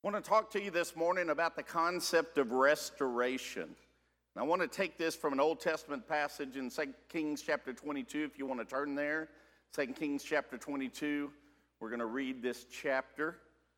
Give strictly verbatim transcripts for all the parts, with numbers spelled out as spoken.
I want to talk to you this morning about the concept of restoration. And I want to take this from an Old Testament passage in Second Kings chapter twenty-two, if you want to turn there. Second Kings chapter twenty-two, we're going to read this chapter.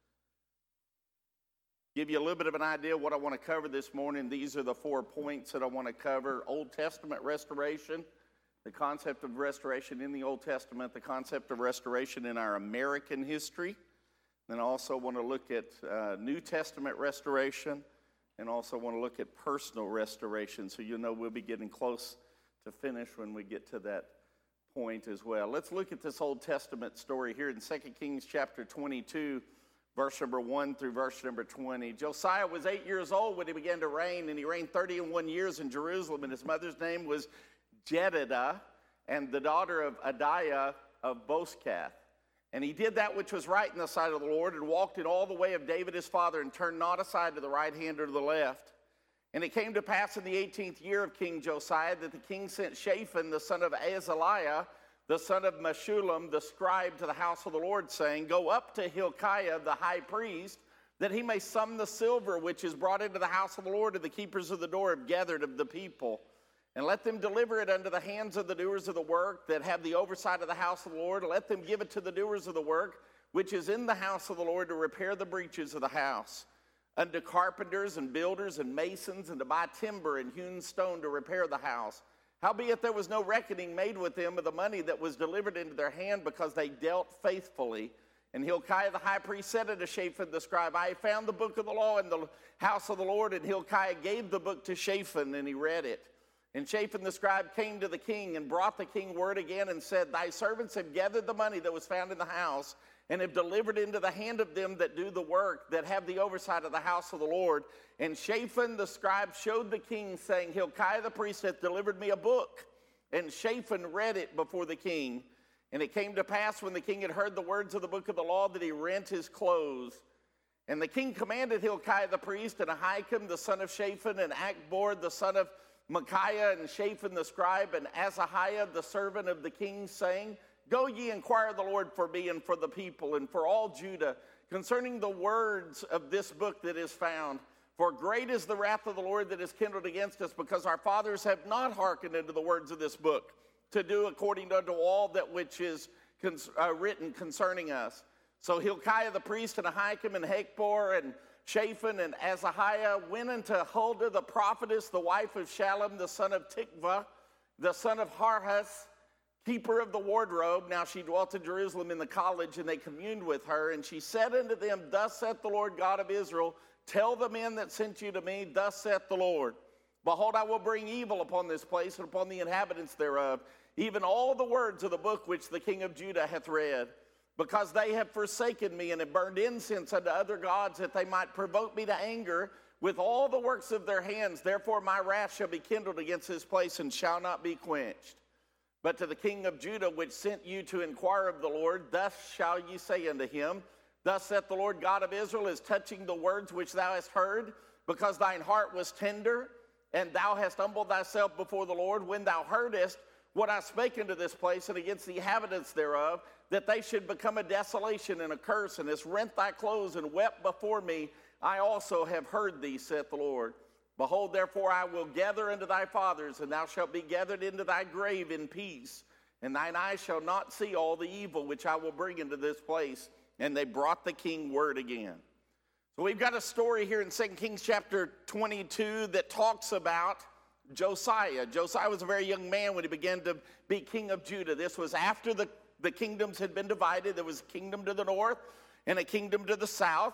Give you a little bit of an idea of what I want to cover this morning. These are the four points that I want to cover. Old Testament restoration, the concept of restoration in the Old Testament, the concept of restoration in our American history. Then I also want to look at uh, New Testament restoration, and also want to look at personal restoration. So you know we'll be getting close to finish when we get to that point as well. Let's look at this Old Testament story here in Second Kings chapter twenty-two, verse number one through verse number twenty. Josiah was eight years old when he began to reign, and he reigned thirty and one years in Jerusalem, and his mother's name was Jedidah, and the daughter of Adiah of Boskath. And he did that which was right in the sight of the Lord, and walked in all the way of David his father, and turned not aside to the right hand or to the left. And it came to pass in the eighteenth year of King Josiah that the king sent Shaphan the son of Azaliah, the son of Meshullam, the scribe, to the house of the Lord, saying, Go up to Hilkiah the high priest, that he may sum the silver which is brought into the house of the Lord, and the keepers of the door have gathered of the people. And let them deliver it unto the hands of the doers of the work that have the oversight of the house of the Lord. Let them give it to the doers of the work, which is in the house of the Lord, to repair the breaches of the house, unto carpenters and builders and masons, and to buy timber and hewn stone to repair the house. Howbeit there was no reckoning made with them of the money that was delivered into their hand, because they dealt faithfully. And Hilkiah the high priest said unto Shaphan the scribe, I have found the book of the law in the house of the Lord. And Hilkiah gave the book to Shaphan, and he read it. And Shaphan the scribe came to the king, and brought the king word again, and said, Thy servants have gathered the money that was found in the house, and have delivered into the hand of them that do the work, that have the oversight of the house of the Lord. And Shaphan the scribe showed the king, saying, Hilkiah the priest hath delivered me a book. And Shaphan read it before the king. And it came to pass, when the king had heard the words of the book of the law, that he rent his clothes. And the king commanded Hilkiah the priest, and Ahikam the son of Shaphan, and Achbor the son of Micaiah, and Shaphan the scribe, and Azahiah the servant of the king, saying, Go ye inquire of the Lord for me and for the people and for all Judah concerning the words of this book that is found. For great is the wrath of the Lord that is kindled against us, because our fathers have not hearkened unto the words of this book, to do according unto all that which is cons- uh, written concerning us. So Hilkiah the priest, and Ahikam, and Achbor, and Shaphan, and Azahiah went unto Huldah the prophetess, the wife of Shallum the son of Tikvah, the son of Harhas, keeper of the wardrobe. Now she dwelt in Jerusalem in the college, and they communed with her. And she said unto them, Thus saith the Lord God of Israel, Tell the men that sent you to me, Thus saith the Lord, Behold, I will bring evil upon this place, and upon the inhabitants thereof, even all the words of the book which the king of Judah hath read. Because they have forsaken me, and have burned incense unto other gods, that they might provoke me to anger with all the works of their hands. Therefore my wrath shall be kindled against this place, and shall not be quenched. But to the king of Judah, which sent you to inquire of the Lord, thus shall ye say unto him, Thus saith the Lord God of Israel, is touching the words which thou hast heard, because thine heart was tender, and thou hast humbled thyself before the Lord, when thou heardest what I spake unto this place, and against the inhabitants thereof, that they should become a desolation and a curse, and hast rent thy clothes and wept before me, I also have heard thee, saith the Lord. Behold, therefore I will gather unto thy fathers, and thou shalt be gathered into thy grave in peace, and thine eyes shall not see all the evil which I will bring into this place. And they brought the king word again. So we've got a story here in Second Kings chapter twenty-two that talks about Josiah. Josiah was a very young man when he began to be king of Judah. This was after the, the kingdoms had been divided. There was a kingdom to the north and a kingdom to the south.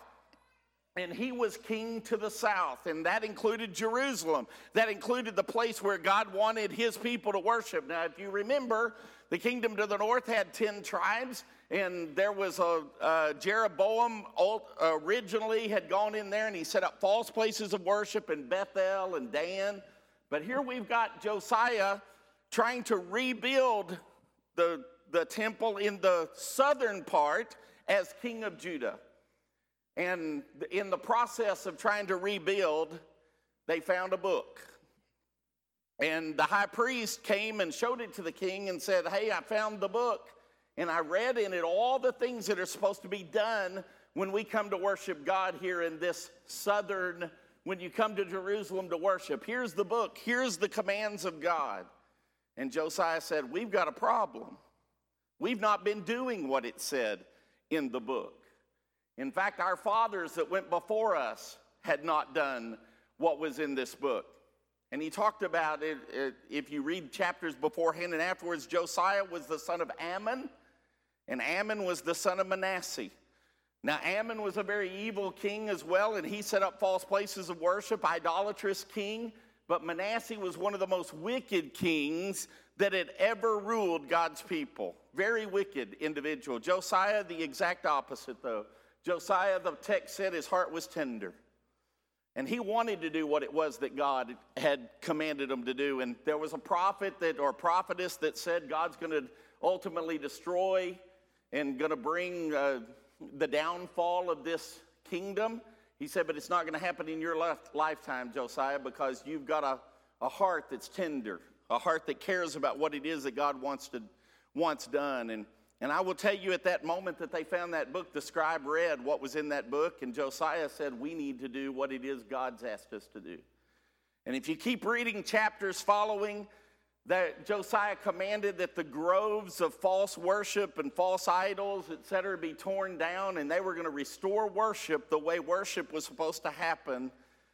And he was king to the south, and that included Jerusalem. That included the place where God wanted his people to worship. Now, if you remember, the kingdom to the north had ten tribes, and there was a uh, Jeroboam originally had gone in there, and he set up false places of worship in Bethel and Dan. But here we've got Josiah trying to rebuild the, the temple in the southern part as king of Judah. And in the process of trying to rebuild, they found a book. And the high priest came and showed it to the king and said, hey, I found the book. And I read in it all the things that are supposed to be done when we come to worship God here in this southern, when you come to Jerusalem to worship, here's the book, here's the commands of God. And Josiah said, we've got a problem. We've not been doing what it said in the book. In fact, our fathers that went before us had not done what was in this book. And he talked about it, it, if you read chapters beforehand and afterwards, Josiah was the son of Ammon, and Ammon was the son of Manasseh. Now, Ammon was a very evil king as well, and he set up false places of worship, idolatrous king. But Manasseh was one of the most wicked kings that had ever ruled God's people. Very wicked individual. Josiah, the exact opposite, though. Josiah, the text said, his heart was tender. And he wanted to do what it was that God had commanded him to do. And there was a prophet that, or prophetess that said God's going to ultimately destroy and going to bring uh, the downfall of this kingdom. He said, but it's not going to happen in your life, lifetime, Josiah, because you've got a, a heart that's tender, a heart that cares about what it is that God wants to wants done. And And I will tell you, at that moment that they found that book, the scribe read what was in that book, and Josiah said, we need to do what it is God's asked us to do. And if you keep reading chapters following, that Josiah commanded that the groves of false worship and false idols, et cetera, be torn down, and they were going to restore worship the way worship was supposed to happen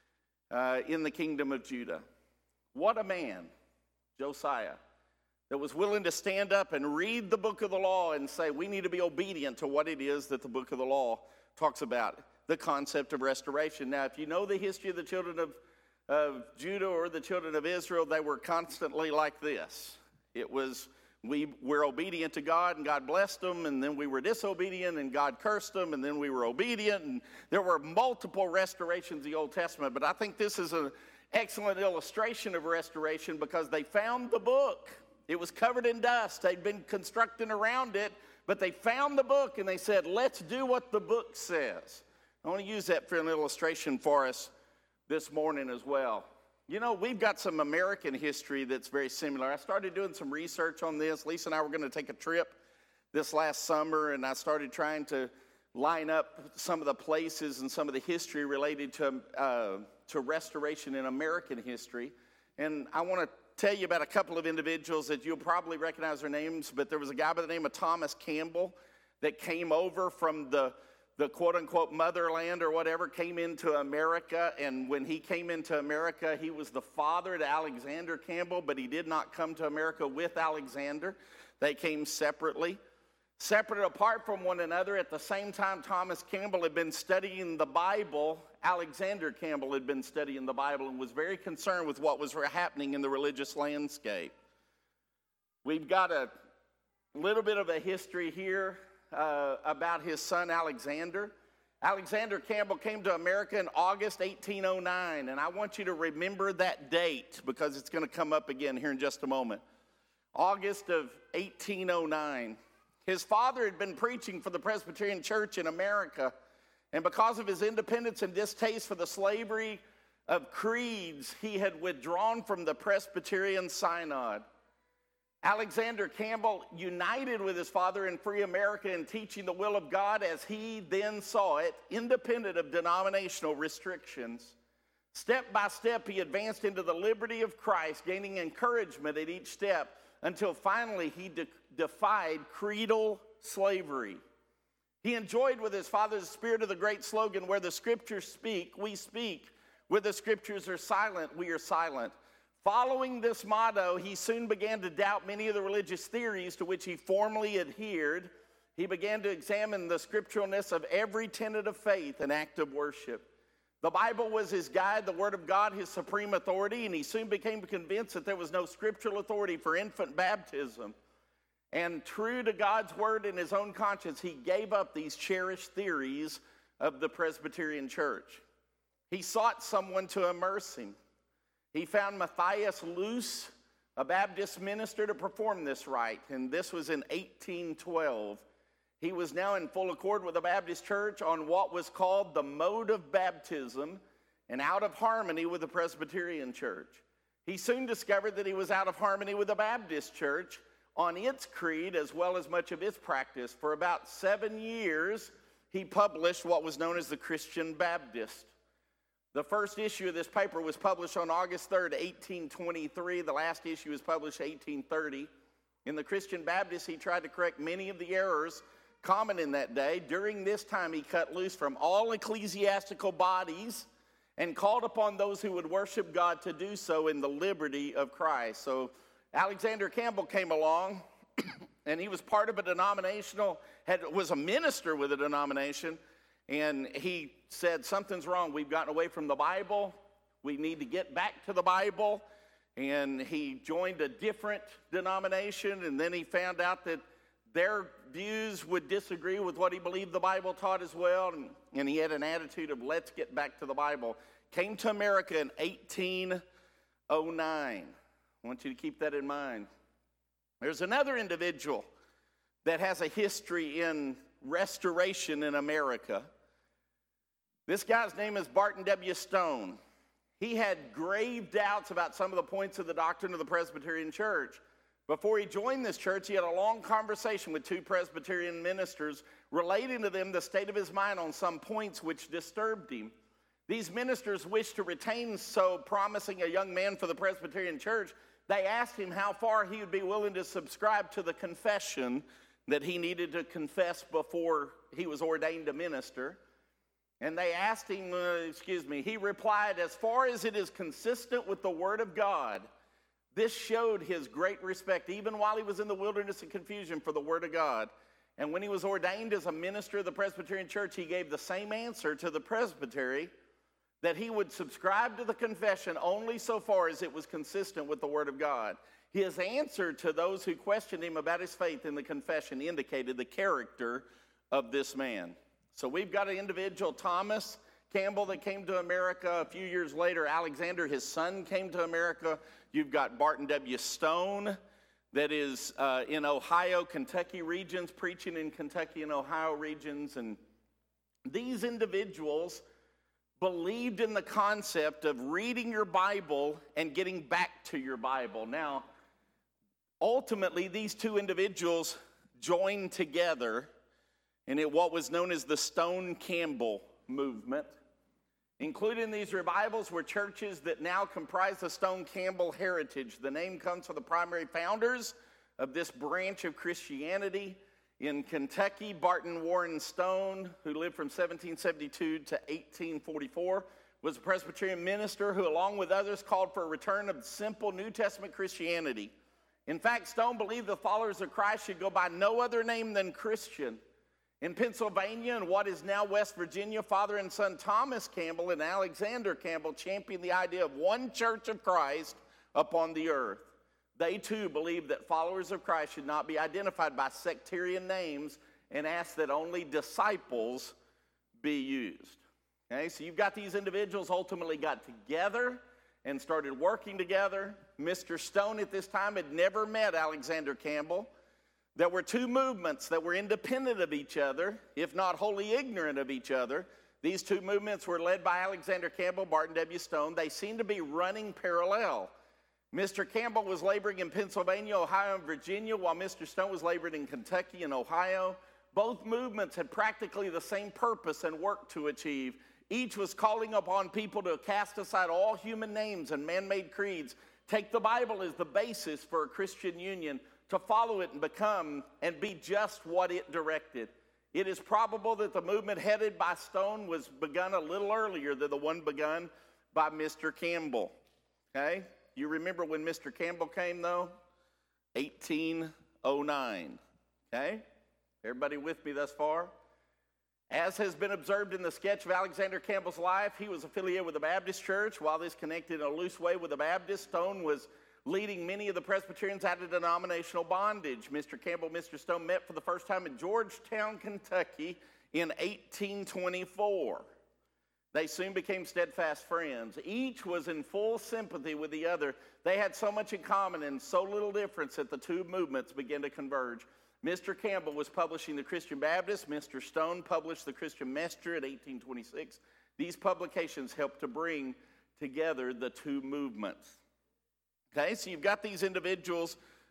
uh, in the kingdom of Judah. What a man, Josiah, that was willing to stand up and read the book of the law and say, we need to be obedient to what it is that the book of the law talks about, the concept of restoration. Now, if you know the history of the children of, of Judah or the children of Israel, they were constantly like this. It was, we were obedient to God and God blessed them, and then we were disobedient and God cursed them, and then we were obedient. And there were multiple restorations in the Old Testament, but I think this is an excellent illustration of restoration because they found the book. It was covered in dust. They'd been constructing around it, but they found the book and they said, let's do what the book says. I want to use that for an illustration for us this morning as well. You know, we've got some American history that's very similar. I started doing some research on this. Lisa and I were going to take a trip this last summer, and I started trying to line up some of the places and some of the history related to, uh, to restoration in American history. And I want to tell you about a couple of individuals that you'll probably recognize their names, but there was a guy by the name of Thomas Campbell that came over from the, the quote-unquote motherland or whatever, came into America, and when he came into America, he was the father to Alexander Campbell, but he did not come to America with Alexander. They came separately. Separate apart from one another, at the same time Thomas Campbell had been studying the Bible, Alexander Campbell had been studying the Bible and was very concerned with what was happening in the religious landscape. We've got a little bit of a history here uh, about his son Alexander. Alexander Campbell came to America in August eighteen oh nine, and I want you to remember that date because it's going to come up again here in just a moment. August of eighteen oh nine. His father had been preaching for the Presbyterian Church in America, and because of his independence and distaste for the slavery of creeds, he had withdrawn from the Presbyterian Synod. Alexander Campbell united with his father in Free America in teaching the will of God as he then saw it, independent of denominational restrictions. Step by step, he advanced into the liberty of Christ, gaining encouragement at each step, until finally he de- defied creedal slavery. He enjoyed with his father the spirit of the great slogan, where the scriptures speak, we speak. Where the scriptures are silent, we are silent. Following this motto, he soon began to doubt many of the religious theories to which he formerly adhered. He began to examine the scripturalness of every tenet of faith and act of worship. The Bible was his guide, the Word of God his supreme authority, and he soon became convinced that there was no scriptural authority for infant baptism. And true to God's Word and his own conscience, he gave up these cherished theories of the Presbyterian Church. He sought someone to immerse him. He found Matthias Luce, a Baptist minister, to perform this rite, and this was in eighteen twelve. He was now in full accord with the Baptist Church on what was called the mode of baptism and out of harmony with the Presbyterian Church. He soon discovered that he was out of harmony with the Baptist Church on its creed as well as much of its practice. For about seven years, he published what was known as the Christian Baptist. The first issue of this paper was published on August third, eighteen twenty-three. The last issue was published eighteen thirty. In the Christian Baptist, he tried to correct many of the errors common in that day. During this time, he cut loose from all ecclesiastical bodies and called upon those who would worship God to do so in the liberty of Christ. So Alexander Campbell came along, and he was part of a denominational, had, was a minister with a denomination, and he said, something's wrong. We've gotten away from the Bible. We need to get back to the Bible. And he joined a different denomination, and then he found out that their views would disagree with what he believed the Bible taught as well, and, and he had an attitude of let's get back to the Bible. Came to America in eighteen oh nine. I want you to keep that in mind. There's another individual that has a history in restoration in America. This guy's name is Barton W. Stone. He had grave doubts about some of the points of the doctrine of the Presbyterian Church. Before he joined this church, he had a long conversation with two Presbyterian ministers, relating to them the state of his mind on some points which disturbed him. These ministers wished to retain so promising a young man for the Presbyterian Church. They asked him how far he would be willing to subscribe to the confession that he needed to confess before he was ordained a minister. And they asked him, uh, excuse me, he replied, as far as it is consistent with the Word of God. This showed his great respect, even while he was in the wilderness of confusion, for the Word of God. And when he was ordained as a minister of the Presbyterian Church, he gave the same answer to the presbytery, that he would subscribe to the confession only so far as it was consistent with the Word of God. His answer to those who questioned him about his faith in the confession indicated the character of this man. So we've got an individual, Thomas Campbell, that came to America a few years later. Alexander, his son, came to America. You've got Barton W. Stone, that is uh, in Ohio, Kentucky regions, preaching in Kentucky and Ohio regions. And these individuals believed in the concept of reading your Bible and getting back to your Bible. Now, ultimately, these two individuals joined together in it what was known as the Stone Campbell movement. Included in these revivals were churches that now comprise the Stone Campbell heritage. The name comes from the primary founders of this branch of Christianity. In Kentucky, Barton Warren Stone, who lived from seventeen seventy-two to eighteen forty-four, was a Presbyterian minister who, along with others, called for a return of simple New Testament Christianity. In fact, Stone believed the followers of Christ should go by no other name than Christian. In Pennsylvania and what is now West Virginia, father and son Thomas Campbell and Alexander Campbell championed the idea of one church of Christ upon the earth. They too believed that followers of Christ should not be identified by sectarian names and asked that only disciples be used. Okay, so you've got these individuals ultimately got together and started working together. Mister Stone at this time had never met Alexander Campbell. There were two movements that were independent of each other, if not wholly ignorant of each other. These two movements were led by Alexander Campbell, Barton W. Stone. They seemed to be running parallel. Mister Campbell was laboring in Pennsylvania, Ohio, and Virginia, while Mister Stone was laboring in Kentucky and Ohio. Both movements had practically the same purpose and work to achieve. Each was calling upon people to cast aside all human names and man-made creeds, take the Bible as the basis for a Christian union, to follow it and become and be just what it directed. It is probable that the movement headed by Stone was begun a little earlier than the one begun by Mister Campbell. Okay? You remember when Mister Campbell came, though? eighteen oh nine. Okay? Everybody with me thus far? As has been observed in the sketch of Alexander Campbell's life, he was affiliated with the Baptist Church. While this connected in a loose way with the Baptist, Stone was leading many of the Presbyterians out of denominational bondage. Mister Campbell and Mister Stone met for the first time in Georgetown, Kentucky in eighteen twenty-four. They soon became steadfast friends. Each was in full sympathy with the other. They had so much in common and so little difference that the two movements began to converge. Mister Campbell was publishing the Christian Baptist. Mister Stone published the Christian Messenger in eighteen twenty-six. These publications helped to bring together the two movements. Okay, so you've got these individuals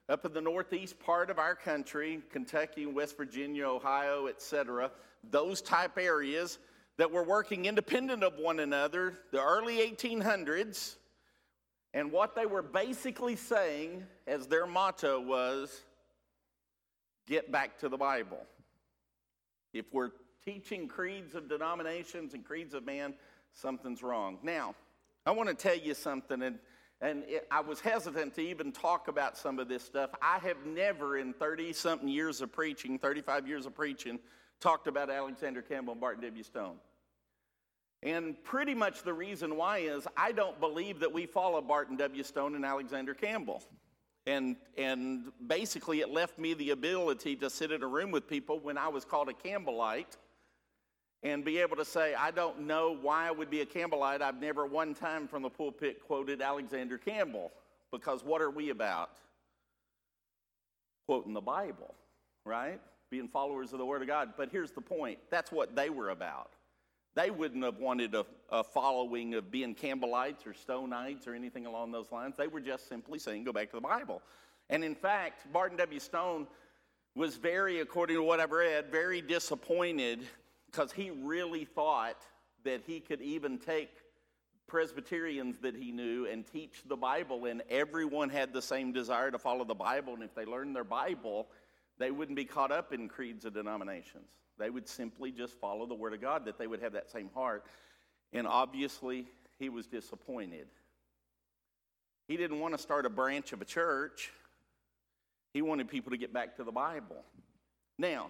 up in the northeast part of our country, Kentucky, West Virginia, Ohio, et cetera, those type areas that were working independent of one another, the early eighteen hundreds, and what they were basically saying as their motto was, get back to the Bible. If we're teaching creeds of denominations and creeds of man, something's wrong. Now, I want to tell you something, and, and it, I was hesitant to even talk about some of this stuff. I have never in thirty-something years of preaching, thirty-five years of preaching, talked about Alexander Campbell and Barton W. Stone. And pretty much the reason why is I don't believe that we follow Barton W. Stone and Alexander Campbell. And, and basically it left me the ability to sit in a room with people when I was called a Campbellite and be able to say, I don't know why I would be a Campbellite. I've never one time from the pulpit quoted Alexander Campbell, because what are we about? Quoting the Bible, right? Being followers of the Word of God. But here's the point. That's what they were about. They wouldn't have wanted a, a following of being Campbellites or Stonites or anything along those lines. They were just simply saying, go back to the Bible. And in fact, Barton W. Stone was very, according to what I've read, very disappointed because he really thought that he could even take Presbyterians that he knew and teach the Bible, and everyone had the same desire to follow the Bible, and if they learned their Bible, they wouldn't be caught up in creeds of denominations. They would simply just follow the Word of God, that they would have that same heart. And obviously, he was disappointed. He didn't want to start a branch of a church. He wanted people to get back to the Bible. Now,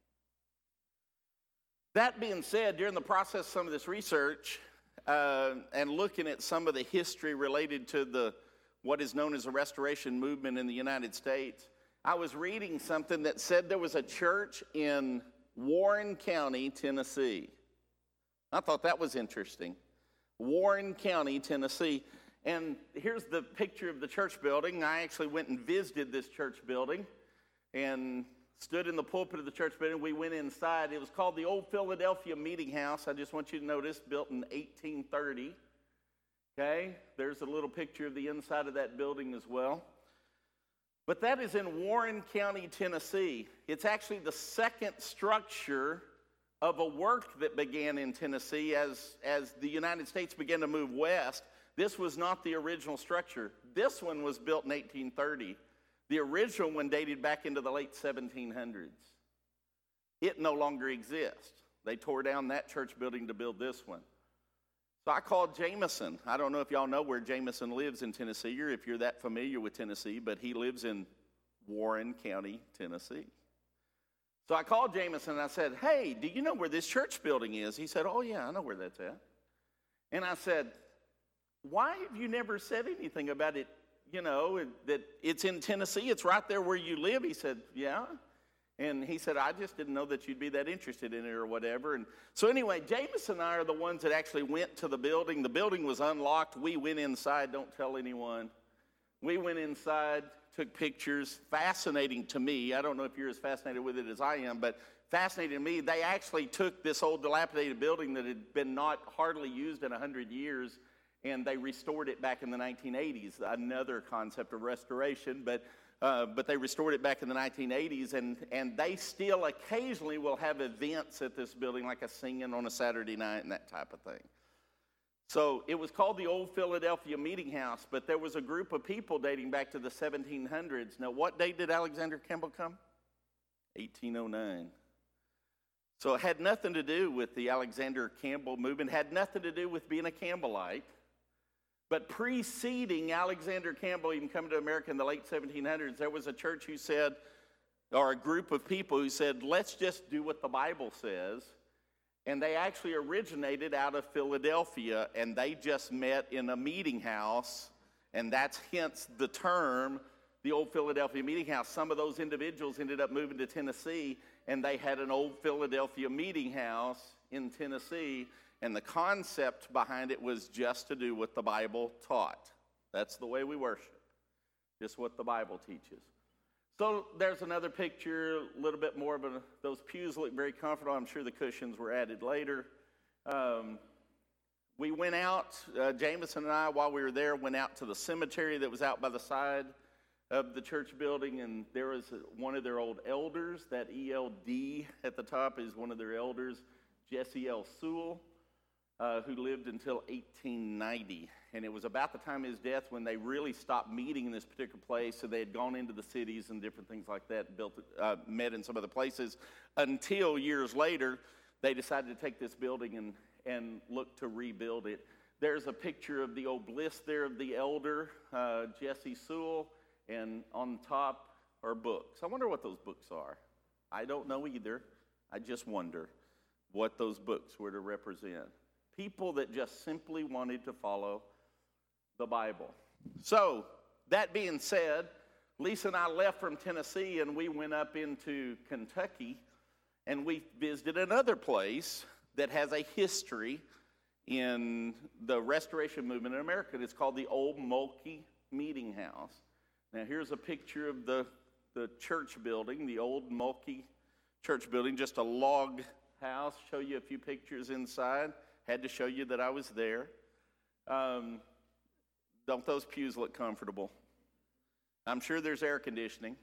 that being said, during the process of some of this research uh, and looking at some of the history related to the what is known as the Restoration Movement in the United States, I was reading something that said there was a church in Warren County, Tennessee. I thought that was interesting. Warren County, Tennessee. And here's the picture of the church building. I actually went and visited this church building and stood in the pulpit of the church building. We went inside. It was called the Old Philadelphia Meeting House. I just want you to notice, built in eighteen thirty. Okay, there's a little picture of the inside of that building as well. But that is in Warren County, Tennessee. It's actually the second structure of a work that began in Tennessee as, as the United States began to move west. This was not the original structure. This one was built in eighteen thirty. The original one dated back into the late seventeen hundreds. It no longer exists. They tore down that church building to build this one. So I called Jameson. I don't know if y'all know where Jameson lives in Tennessee or if you're that familiar with Tennessee, but he lives in Warren County, Tennessee. So I called Jameson and I said, hey, do you know where this church building is? He said, oh yeah, I know where that's at. And I said, why have you never said anything about it, you know, that it's in Tennessee, it's right there where you live? He said, yeah. And he said, I just didn't know that you'd be that interested in it or whatever. And so anyway, Jameson and I are the ones that actually went to the building. The building was unlocked. We went inside. Don't tell anyone. We went inside, took pictures. Fascinating to me. I don't know if you're as fascinated with it as I am, but fascinating to me. They actually took this old dilapidated building that had been not hardly used in one hundred years, and they restored it back in the nineteen eighties. Another concept of restoration, but Uh, but they restored it back in the nineteen eighties, and, and they still occasionally will have events at this building, like a singing on a Saturday night and that type of thing. So it was called the Old Philadelphia Meeting House, but there was a group of people dating back to the seventeen hundreds. Now, what date did Alexander Campbell come? eighteen oh nine. So it had nothing to do with the Alexander Campbell movement, had nothing to do with being a Campbellite. But preceding Alexander Campbell even coming to America in the late seventeen hundreds, there was a church who said, or a group of people who said, let's just do what the Bible says. And they actually originated out of Philadelphia, and they just met in a meeting house, and that's hence the term, the Old Philadelphia Meeting House. Some of those individuals ended up moving to Tennessee, and they had an Old Philadelphia Meeting House in Tennessee. And the concept behind it was just to do what the Bible taught. That's the way we worship, just what the Bible teaches. So there's another picture, a little bit more of a, those pews look very comfortable. I'm sure the cushions were added later. Um, we went out, uh, Jameson and I, while we were there, went out to the cemetery that was out by the side of the church building, and there was one of their old elders. That E L D at the top is one of their elders, Jesse L. Sewell, uh, who lived until eighteen ninety. And it was about the time of his death when they really stopped meeting in this particular place, so they had gone into the cities and different things like that, built, uh, met in some other places, until years later, they decided to take this building and, and look to rebuild it. There's a picture of the obelisk there of the elder, uh, Jesse Sewell, and on top are books. I wonder what those books are. I don't know either. I just wonder what those books were to represent. People that just simply wanted to follow the Bible. So, that being said, Lisa and I left from Tennessee and we went up into Kentucky and we visited another place that has a history in the Restoration movement in America. It's called the Old Mulkey Meeting House. Now, here's a picture of the, the church building, the Old Mulkey Church building, just a log house. Show you a few pictures inside. Had to show you that I was there. Um, don't those pews look comfortable? I'm sure there's air conditioning.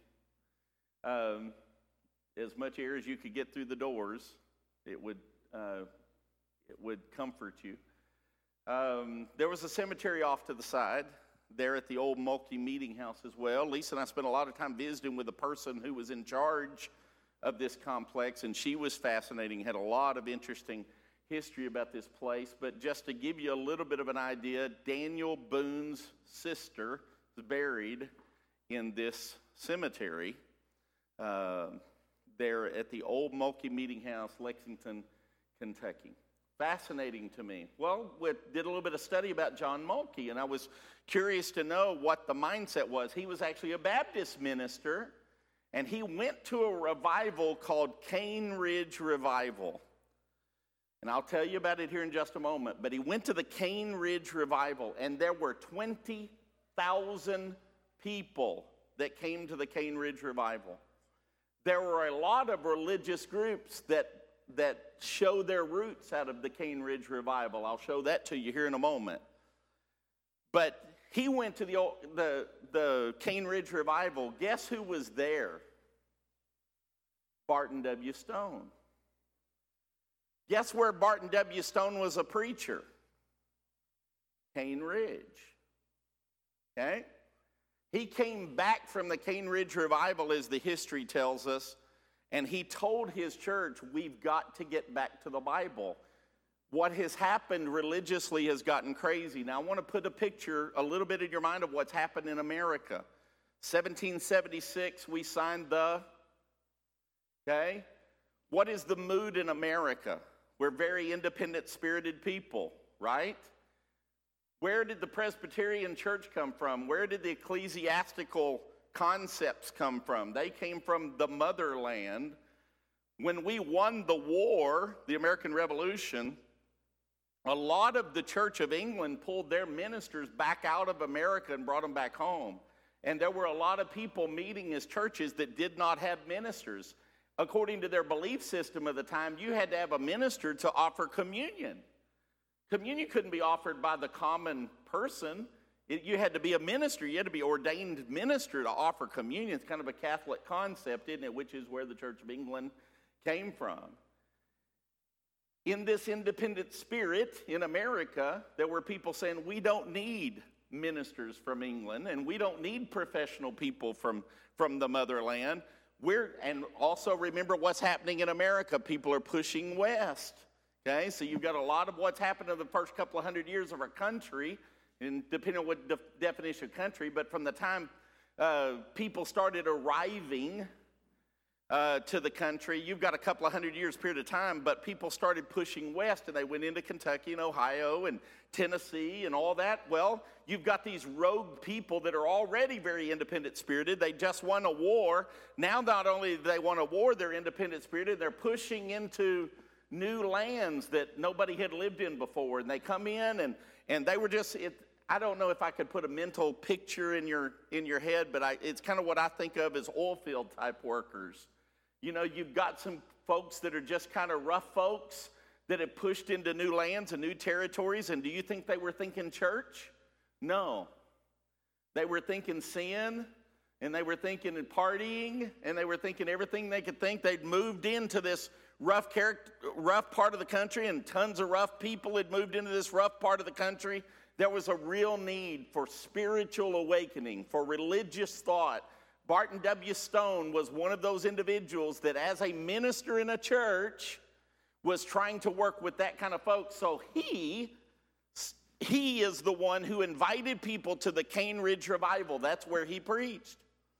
Um, as much air as you could get through the doors, it would, uh, it would comfort you. Um, there was a cemetery off to the side there at the Old Mulkey Meeting House as well. Lisa and I spent a lot of time visiting with the person who was in charge of this complex, and she was fascinating, had a lot of interesting history about this place. But just to give you a little bit of an idea, Daniel Boone's sister is buried in this cemetery uh, there at the Old Mulkey Meeting House, Lexington, Kentucky. Fascinating to me. Well, we did a little bit of study about John Mulkey, and I was curious to know what the mindset was. He was actually a Baptist minister, and he went to a revival called Cane Ridge Revival. And I'll tell you about it here in just a moment. But he went to the Cane Ridge Revival, and there were twenty thousand people that came to the Cane Ridge Revival. There were a lot of religious groups that that show their roots out of the Cane Ridge Revival. I'll show that to you here in a moment. But he went to the, the, the Cane Ridge Revival. Guess who was there? Barton W. Stone. Guess where Barton W. Stone was a preacher? Cane Ridge. Okay? He came back from the Cane Ridge Revival, as the history tells us, and he told his church, we've got to get back to the Bible. What has happened religiously has gotten crazy. Now, I want to put a picture, a little bit in your mind of what's happened in America. seventeen seventy-six, we signed the, okay? What is the mood in America? We're very independent, spirited people, right? Where did the Presbyterian Church come from? Where did the ecclesiastical concepts come from? They came from the motherland. When we won the war, the American Revolution, a lot of the Church of England pulled their ministers back out of America and brought them back home. And there were a lot of people meeting as churches that did not have ministers. According to their belief system of the time, you had to have a minister to offer communion. Communion couldn't be offered by the common person. It, you had to be a minister. You had to be ordained minister to offer communion. It's kind of a Catholic concept, isn't it? Which is where the Church of England came from. In this independent spirit in America, there were people saying, we don't need ministers from England, and we don't need professional people from, from the motherland. We're, and also remember what's happening in America. People are pushing west. Okay, so you've got a lot of what's happened in the first couple of hundred years of our country, and depending on what de- definition of country, but from the time uh, people started arriving uh, to the country, you've got a couple of hundred years period of time, but people started pushing west, and they went into Kentucky and Ohio and Tennessee and all that. Well, you've got these rogue people that are already very independent spirited. They just won a war. Now not only do they want a war, they're independent spirited, they're pushing into new lands that nobody had lived in before, and they come in and and they were just it, I don't know if I could put a mental picture in your in your head, but I, it's kind of what I think of as oil field type workers. You know, you've got some folks that are just kind of rough folks that have pushed into new lands and new territories, and do you think they were thinking church? No. They were thinking sin, and they were thinking and partying, and they were thinking everything they could think. They'd moved into this rough, character, rough part of the country, and tons of rough people had moved into this rough part of the country. There was a real need for spiritual awakening, for religious thought. Barton W. Stone was one of those individuals that, as a minister in a church, was trying to work with that kind of folks. So he, he is the one who invited people to the Cane Ridge Revival. That's where he preached.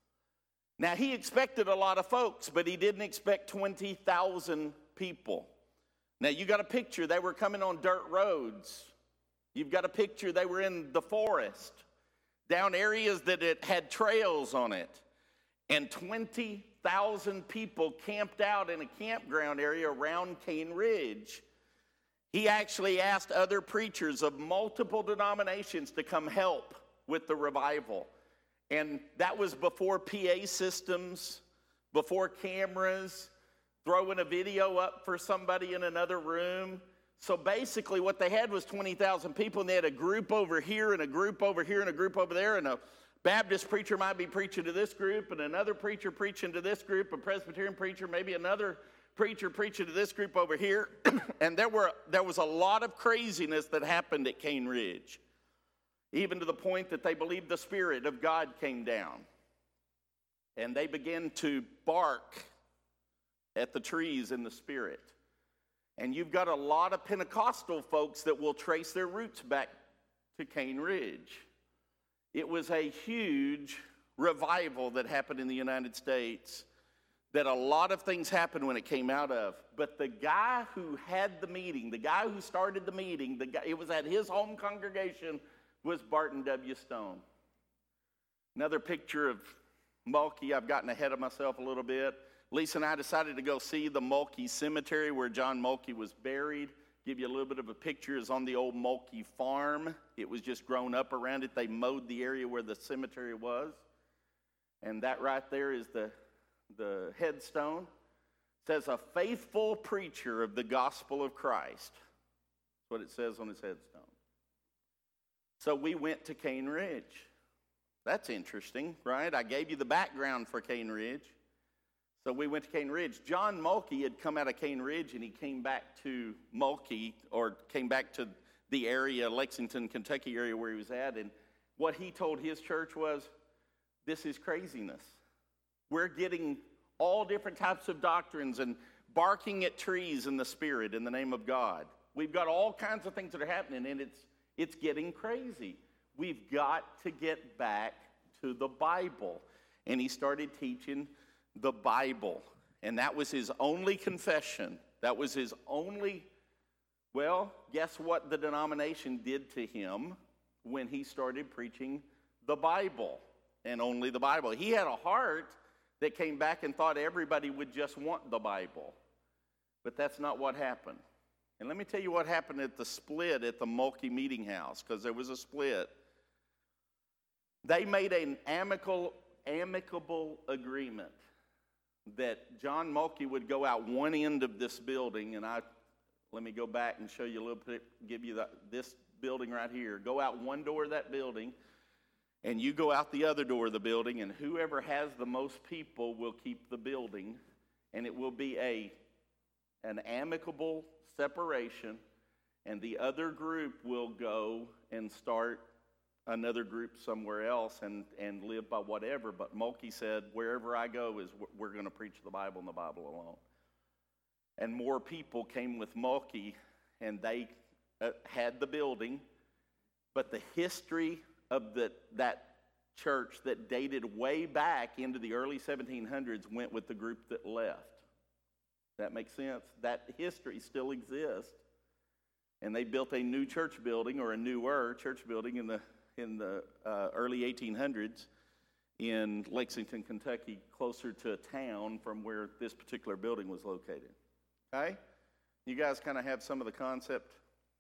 Now, he expected a lot of folks, but he didn't expect twenty thousand people. Now, you got a picture, they were coming on dirt roads. You've got a picture, they were in the forest, down areas that it had trails on it. And twenty thousand people camped out in a campground area around Cane Ridge. He actually asked other preachers of multiple denominations to come help with the revival. And that was before P A systems, before cameras, throwing a video up for somebody in another room. So basically what they had was twenty thousand people, and they had a group over here and a group over here and a group over there, and a Baptist preacher might be preaching to this group, and another preacher preaching to this group, a Presbyterian preacher, maybe another preacher preaching to this group over here. And there were there was a lot of craziness that happened at Cane Ridge, even to the point that they believed the Spirit of God came down. And they began to bark at the trees in the Spirit. And you've got a lot of Pentecostal folks that will trace their roots back to Cane Ridge. It was a huge revival that happened in the United States that a lot of things happened when it came out of. But the guy who had the meeting, the guy who started the meeting, the guy, it was at his home congregation, was Barton W. Stone. Another picture of Mulkey. I've gotten ahead of myself a little bit. Lisa and I decided to go see the Mulkey Cemetery where John Mulkey was buried. Give you a little bit of a picture. It's on the old Mulkey farm. It was just grown up around it. They mowed the area where the cemetery was. And that right there is the, the headstone. It says, a faithful preacher of the gospel of Christ. That's what it says on his headstone. So we went to Cane Ridge. That's interesting, right? I gave you the background for Cane Ridge. So we went to Cane Ridge. John Mulkey had come out of Cane Ridge, and he came back to Mulkey, or came back to the area, Lexington, Kentucky area where he was at. And what he told his church was, this is craziness. We're getting all different types of doctrines and barking at trees in the Spirit in the name of God. We've got all kinds of things that are happening, and it's It's getting crazy. We've got to get back to the Bible. And he started teaching the Bible. And that was his only confession. That was his only, well, guess what the denomination did to him when he started preaching the Bible and only the Bible. He had a heart that came back and thought everybody would just want the Bible. But that's not what happened. And let me tell you what happened at the split at the Mulkey Meeting House, because there was a split. They made an amicable, amicable agreement that John Mulkey would go out one end of this building, and I, let me go back and show you a little bit, give you the, this building right here. Go out one door of that building, and you go out the other door of the building, and whoever has the most people will keep the building, and it will be a an amicable separation, and the other group will go and start another group somewhere else and, and live by whatever. But Mulkey said, wherever I go, is we're going to preach the Bible and the Bible alone. And more people came with Mulkey, and they uh, had the building. But the history of the, that church that dated way back into the early seventeen hundreds went with the group that left. That makes sense? That history still exists. And they built a new church building, or a newer church building in the in the uh, early eighteen hundreds in Lexington, Kentucky, closer to a town from where this particular building was located. Okay? You guys kind of have some of the concept.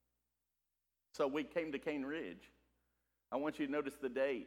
So we came to Cane Ridge. I want you to notice the date.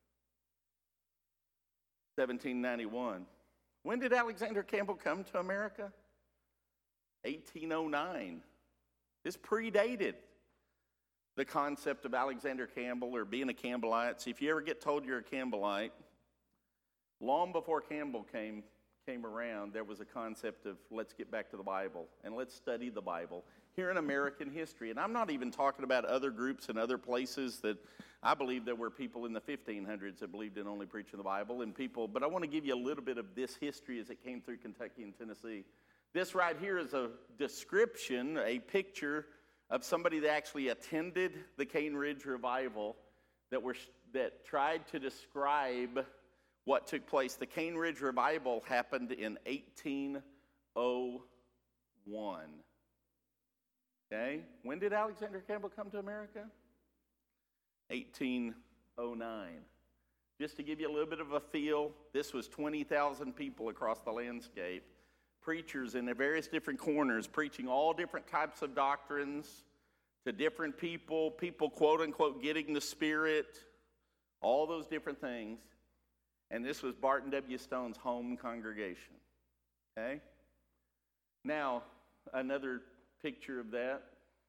seventeen ninety-one. When did Alexander Campbell come to America? eighteen oh nine. This predated the concept of Alexander Campbell or being a Campbellite. See, if you ever get told you're a Campbellite, Long before Campbell came, came around, there was a concept of let's get back to the Bible and let's study the Bible here in American history. And I'm not even talking about other groups and other places that I believe there were people in the fifteen hundreds that believed in only preaching the Bible and people, but I want to give you a little bit of this history as it came through Kentucky and Tennessee. This right here is a description, a picture of somebody that actually attended the Cane Ridge Revival that were that tried to describe what took place. The Cane Ridge Revival happened in eighteen oh one. Okay? When did Alexander Campbell come to America? eighteen oh nine. Just to give you a little bit of a feel, this was twenty thousand people across the landscape. Preachers in the various different corners preaching all different types of doctrines to different people, people quote-unquote getting the Spirit, all those different things. And this was Barton W. Stone's home congregation. Okay? Now, another picture of that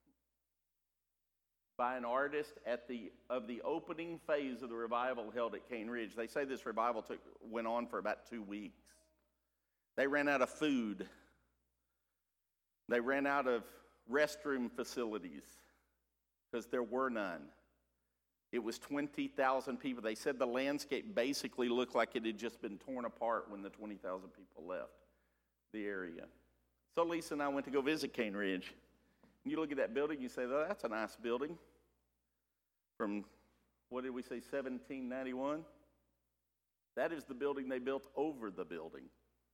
by an artist at the of the opening phase of the revival held at Cane Ridge. They say this revival took went on for about two weeks. They ran out of food. They ran out of restroom facilities because there were none. It was twenty thousand people. They said the landscape basically looked like it had just been torn apart when the twenty thousand people left the area. So Lisa and I went to go visit Cane Ridge. And you look at that building, you say, oh, that's a nice building. From, what did we say, seventeen ninety-one? That is the building they built over the building.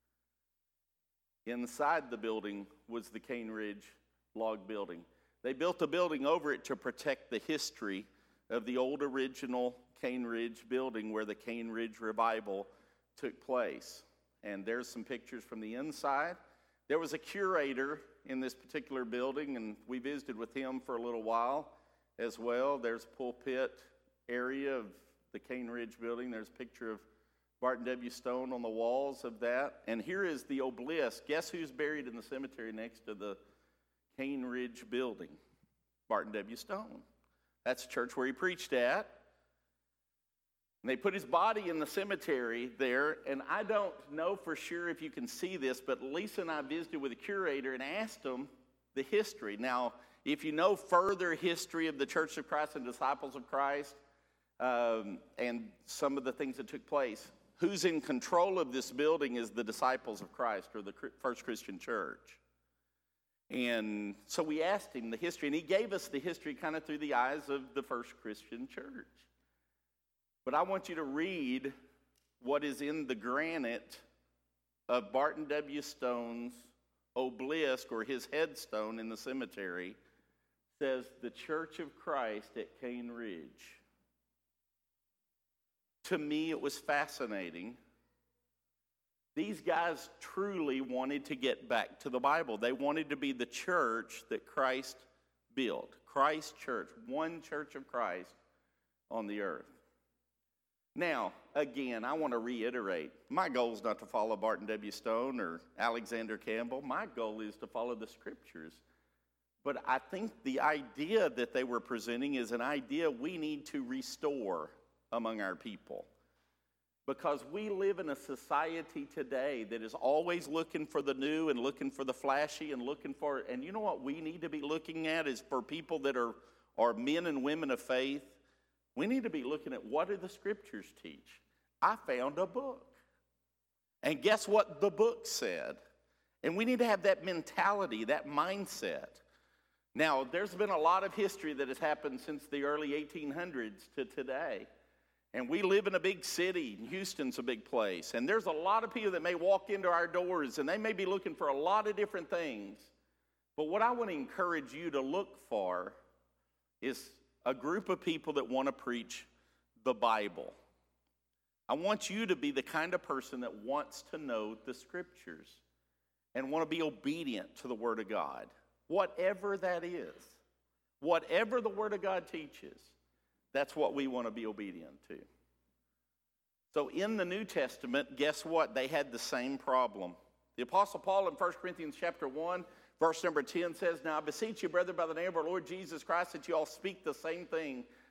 Inside the building was the Cane Ridge log building. They built a building over it to protect the history of the old original Cane Ridge building where the Cane Ridge Revival took place. And there's some pictures from the inside. There was a curator in this particular building, and we visited with him for a little while as well. There's a pulpit area of the Cane Ridge building. There's a picture of Barton W. Stone on the walls of that. And here is the obelisk. Guess who's buried in the cemetery next to the Cane Ridge building? Barton W. Stone. That's the church where he preached at. And they put his body in the cemetery there, and I don't know for sure if you can see this, but Lisa and I visited with a curator and asked him the history. Now, if you know further history of the Church of Christ and Disciples of Christ, um, and some of the things that took place, who's in control of this building is the Disciples of Christ, or the First Christian Church. And so we asked him the history, and he gave us the history kind of through the eyes of the First Christian Church. But I want you to read what is in the granite of Barton W. Stone's obelisk, or his headstone in the cemetery. It says, the Church of Christ at Cane Ridge. To me, it was fascinating. These guys truly wanted to get back to the Bible. They wanted to be the church that Christ built. Christ Church, one church of Christ on the earth. Now, again, I want to reiterate, my goal is not to follow Barton W. Stone or Alexander Campbell. My goal is to follow the Scriptures. But I think the idea that they were presenting is an idea we need to restore among our people. Because we live in a society today that is always looking for the new and looking for the flashy and looking for, and you know what we need to be looking at is for people that are, are men and women of faith. We need to be looking at what do the Scriptures teach. I found a book. And guess what the book said? And we need to have that mentality, that mindset. Now, there's been a lot of history that has happened since the early eighteen hundreds to today. And we live in a big city. Houston's a big place. And there's a lot of people that may walk into our doors, and they may be looking for a lot of different things. But what I want to encourage you to look for is a group of people that want to preach the Bible. I want you to be the kind of person that wants to know the Scriptures and want to be obedient to the Word of God. Whatever that is. Whatever the Word of God teaches, that's what we want to be obedient to. So in the New Testament, guess what? They had the same problem. The Apostle Paul in First Corinthians chapter one, verse number ten says, now I beseech you, brethren, by the name of our Lord Jesus Christ, that you all speak the same thing,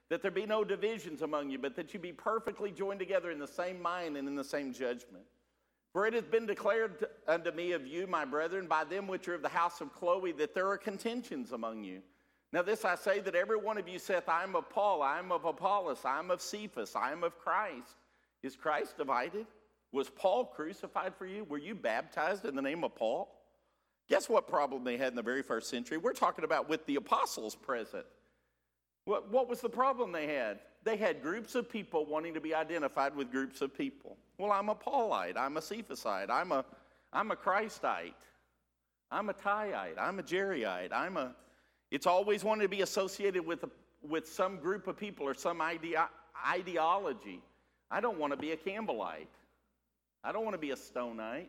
that there be no divisions among you, but that you be perfectly joined together in the same mind and in the same judgment. For it has been declared unto me of you, my brethren, by them which are of the house of Chloe, that there are contentions among you. Now this I say, that every one of you saith, I am of Paul, I am of Apollos, I am of Cephas, I am of Christ. Is Christ divided? Was Paul crucified for you? Were you baptized in the name of Paul? Guess what problem they had in the very first century? We're talking about with the apostles present. What, what was the problem they had? They had groups of people wanting to be identified with groups of people. Well, I'm a Paulite. I'm a Cephasite. I'm a, I'm a Christite. I'm a Tyeite. I'm a Jerryite. I'm a... It's always wanted to be associated with, a, with some group of people or some idea, ideology. I don't want to be a Campbellite. I don't want to be a Stoneite.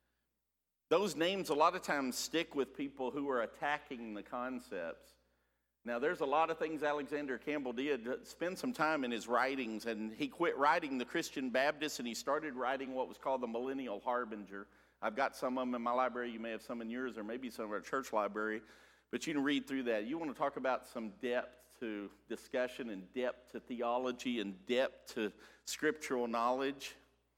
Those names a lot of times stick with people who are attacking the concepts. Now, there's a lot of things Alexander Campbell did. Spend some time in his writings, and he quit writing the Christian Baptist, and he started writing what was called the Millennial Harbinger. I've got some of them in my library. You may have some in yours, or maybe some of our church library, but you can read through that. You want to talk about some depth to discussion and depth to theology and depth to scriptural knowledge.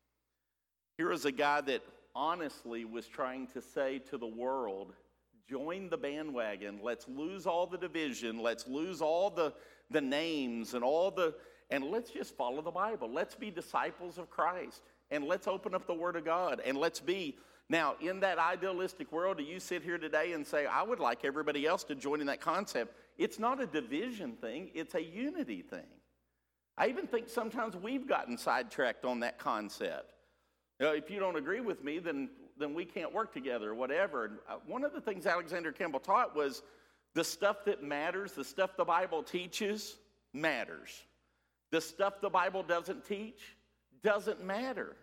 Here is a guy that honestly was trying to say to the world, join the bandwagon. Let's lose all the division. Let's lose all the, the names and all the, and let's just follow the Bible. Let's be disciples of Christ. And let's open up the Word of God. And let's be, now in that idealistic world, do you sit here today and say, I would like everybody else to join in that concept? It's not a division thing. It's a unity thing. I even think sometimes we've gotten sidetracked on that concept. You know, if you don't agree with me, then then we can't work together or whatever. And one of the things Alexander Campbell taught was the stuff that matters, the stuff the Bible teaches, matters. The stuff the Bible doesn't teach doesn't matter.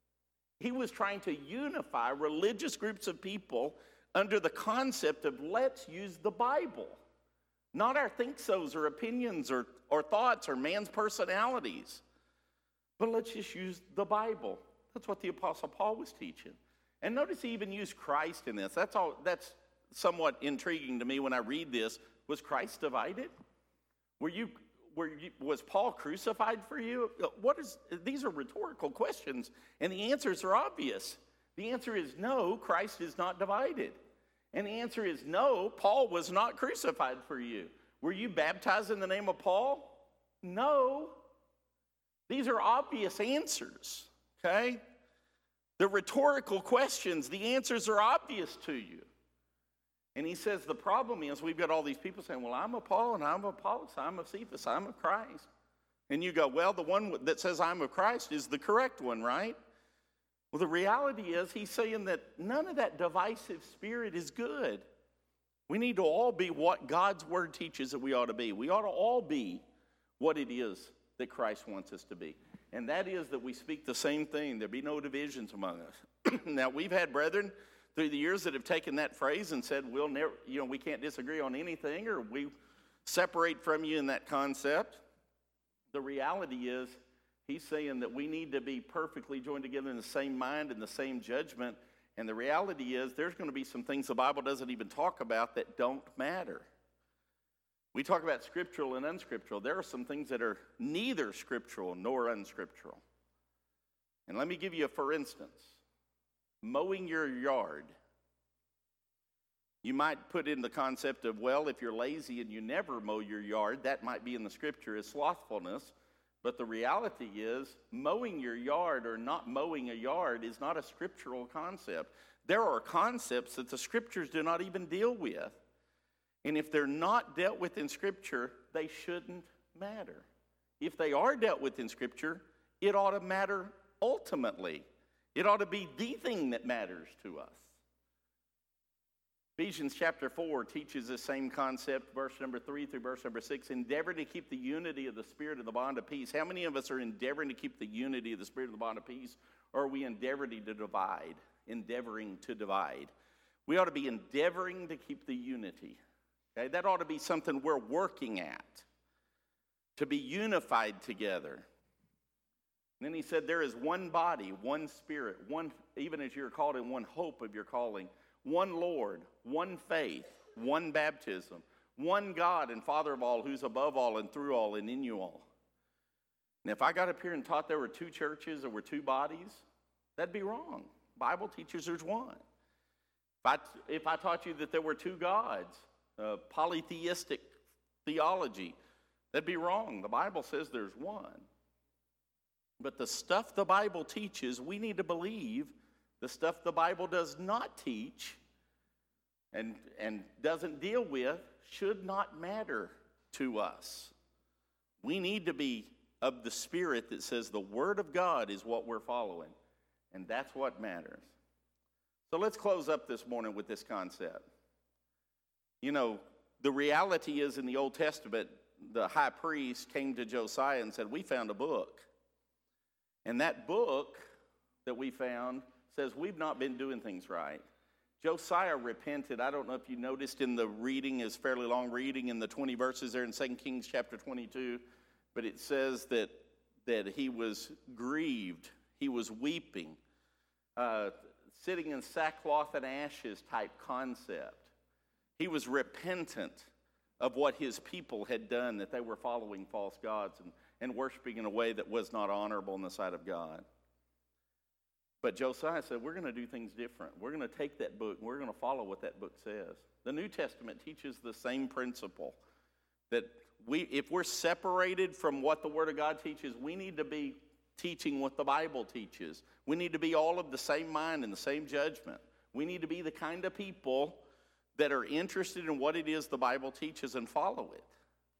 He was trying to unify religious groups of people under the concept of let's use the Bible. Not our think-sos or opinions or, or thoughts or man's personalities. But let's just use the Bible. That's what the Apostle Paul was teaching. And notice he even used Christ in this. That's all. That's somewhat intriguing to me when I read this. Was Christ divided? Were you, were you, was Paul crucified for you? What is, these are rhetorical questions, and the answers are obvious. The answer is no, Christ is not divided. And the answer is no, Paul was not crucified for you. Were you baptized in the name of Paul? No. These are obvious answers, okay? The rhetorical questions, the answers are obvious to you. And he says the problem is we've got all these people saying, well, I'm of Paul and I'm of Apollos, I'm of Cephas, I'm of Christ. And you go, well, the one that says I'm of Christ is the correct one, right? Well, the reality is he's saying that none of that divisive spirit is good. We need to all be what God's word teaches that we ought to be. We ought to all be what it is that Christ wants us to be. And that is that we speak the same thing. There be no divisions among us. Now, we've had brethren through the years that have taken that phrase and said, we'll never, you know, we can't disagree on anything, or we separate from you in that concept. The reality is, he's saying that we need to be perfectly joined together in the same mind and the same judgment. And the reality is, there's going to be some things the Bible doesn't even talk about that don't matter. We talk about scriptural and unscriptural. There are some things that are neither scriptural nor unscriptural. And let me give you a for instance. Mowing your yard. You might put in the concept of, well, if you're lazy and you never mow your yard, that might be in the scripture as slothfulness. But the reality is, mowing your yard or not mowing a yard is not a scriptural concept. There are concepts that the scriptures do not even deal with. And if they're not dealt with in Scripture, they shouldn't matter. If they are dealt with in Scripture, it ought to matter ultimately. It ought to be the thing that matters to us. Ephesians chapter four teaches the same concept, verse number three through verse number six. Endeavor to keep the unity of the Spirit of the bond of peace. How many of us are endeavoring to keep the unity of the Spirit of the bond of peace? Or are we endeavoring to divide? Endeavoring to divide. We ought to be endeavoring to keep the unity. Okay, that ought to be something we're working at, to be unified together. And then he said there is one body, one spirit, one, even as you're called in one hope of your calling, one Lord, one faith, one baptism, One God and Father of all, who's above all and through all and in you all. And if I got up here and taught there were two churches or were two bodies, that'd be wrong. Bible teaches there's one. If I, if I taught you that there were two gods, uh, polytheistic theology, that'd be wrong. The Bible says there's one. But the stuff the Bible teaches, we need to believe. The stuff the Bible does not teach and, and doesn't deal with should not matter to us. We need to be of the spirit that says the Word of God is what we're following, and that's what matters. So let's close up this morning with this concept. You know, the reality is in the Old Testament, the high priest came to Josiah and said, we found a book. And that book that we found says we've not been doing things right. Josiah repented. I don't know if you noticed in the reading, is fairly long reading in the twenty verses there in Second Kings chapter twenty-two, but it says that, that he was grieved, he was weeping, uh, sitting in sackcloth and ashes type concept. He was repentant of what his people had done, that they were following false gods and, and worshiping in a way that was not honorable in the sight of God. But Josiah said, we're going to do things different. We're going to take that book and we're going to follow what that book says. The New Testament teaches the same principle, that we, if we're separated from what the Word of God teaches, we need to be teaching what the Bible teaches. We need to be all of the same mind and the same judgment. We need to be the kind of people that are interested in what it is the Bible teaches and follow it.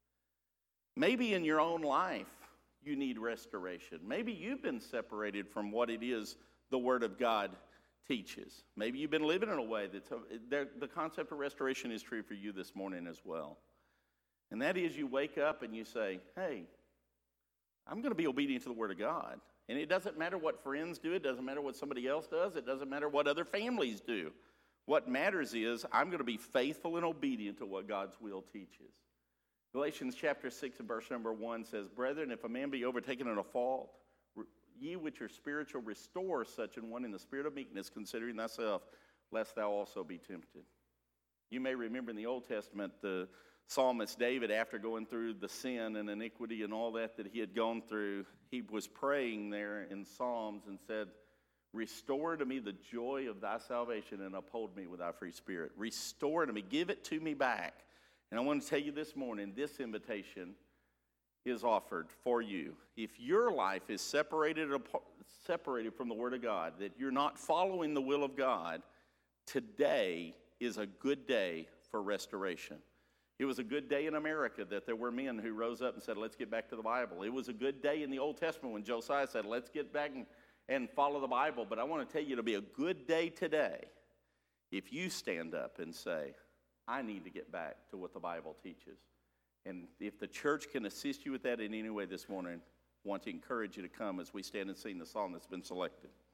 Maybe in your own life you need restoration. Maybe you've been separated from what it is the Word of God teaches. Maybe you've been living in a way that's, the concept of restoration is true for you this morning as well. And that is, you wake up and you say, hey, I'm going to be obedient to the Word of God. And it doesn't matter what friends do. It doesn't matter what somebody else does. It doesn't matter what other families do. What matters is I'm going to be faithful and obedient to what God's will teaches. Galatians chapter six and verse number one says, brethren, if a man be overtaken in a fault, ye which are spiritual, restore such an one in the spirit of meekness, considering thyself, lest thou also be tempted. You may remember in the Old Testament, the psalmist David, after going through the sin and iniquity and all that that he had gone through, he was praying there in Psalms and said, restore to me the joy of thy salvation and uphold me with thy free spirit. Restore to me, give it to me back. And I want to tell you this morning, this invitation is offered for you. If your life is separated, separated from the Word of God, that you're not following the will of God, today is a good day for restoration. It was a good day in America that there were men who rose up and said, let's get back to the Bible. It was a good day in the Old Testament when Josiah said, let's get back and, and follow the Bible. But I want to tell you, it'll be a good day today if you stand up and say, I need to get back to what the Bible teaches. And if the church can assist you with that in any way this morning, I want to encourage you to come as we stand and sing the song that's been selected.